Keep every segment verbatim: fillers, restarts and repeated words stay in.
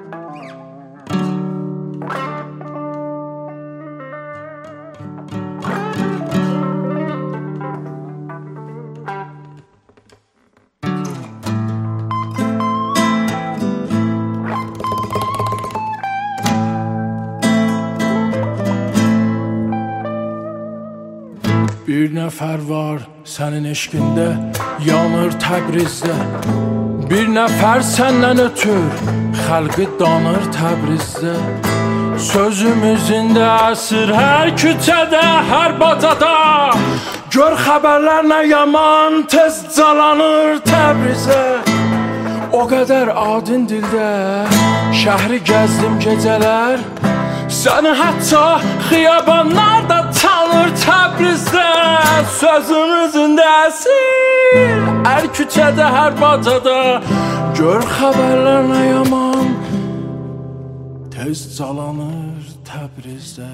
Bir nəfər var sənin eşqində, yanır Təbrizdə. Bir nəfər səndən ötür, xalqı danır Təbrizdə. Sözümüzündə əsir hər küçədə, hər bacada. Gör xəbərlər nə yaman, tez calanır Təbrizə. O qədər adın dildə, şəhri gəzdim gecələr. Səni hətta xiyabanlarda tanır Təbrizdə. Sözümüzündə əsir, hər küçədə, hər bacada. Gör xəbərlər nə yaman, tez calanır Təbrizdə.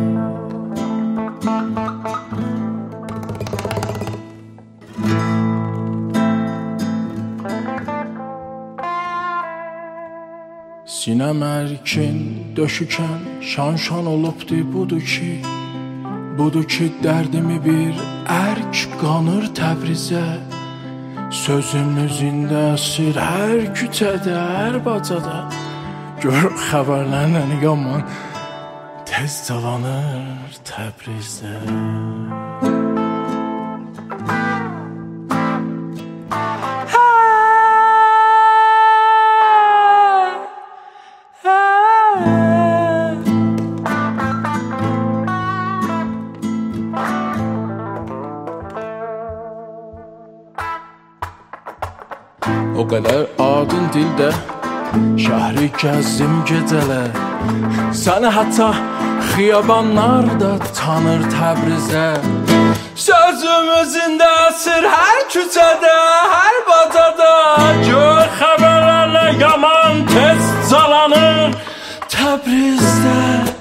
Sinəm ərkin, döşükən, şan-şan olubdu. Budur ki, budur ki, dərdimi bir ərk qanır Təbrizə. Sözümüzündə əsir hər küçədə, hər bacada. Gör xəbərlərlə yaman, tez calanır Təbrizdə. O qədər adın dildə, şəhri gəzdim gecələr. Səni hətta xiyabanlarda tanır Təbrizə. Sözümüzündə əsir hər küçədə, hər bacada. Gör xəbərlərlə yaman, tez calanır Təbrizdə.